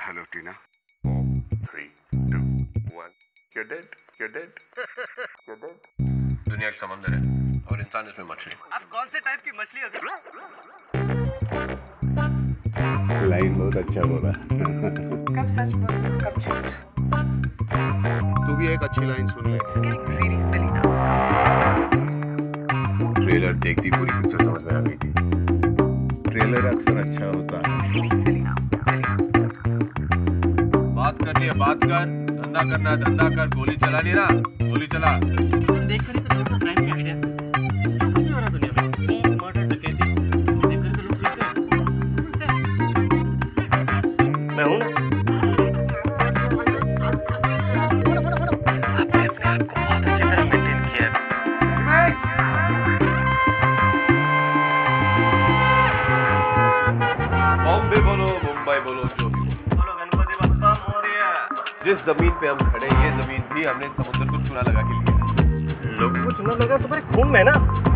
Hello, Tina. 4, 3, 2, 1. You're dead. You're dead. You're dead. दुनिया एक समंदर है और इंसान इसमें मछली। आप कौन से टाइप की मछली हो? लाइन बहुत अच्छा बोला। कब सच बोलो कब झूठ? तू भी एक अच्छी लाइन सुन ले। Getting really silly now. Trailer देखती पूरी पिक्चर समझ में आ गई थी। ट्रेलर अक्सर अच्छा होता है। Getting silly now. बात करनी है बात कर, धंधा करना है धंधा कर, गोली चलानी है ना गोली चला। देख कर तो लोगों का क्राइम की आइडिया जो कुछ भी हो रहा दुनिया में, मर्डर डकैती देख कर तो लोग सीखते हैं। मैं हूँ आपने अपने आप को बहुत अच्छी तरह मेंटेन किया है। बॉम्बे बोलो मुंबई बोलो जो भी बोलो गणपति बप्पा मोरया। जिस जमीन पे हम खड़े ये जमीन भी हमने समुद्र को चूना लगा के लिया है। लोगों को चुना लगा तुम्हारे खून में ना।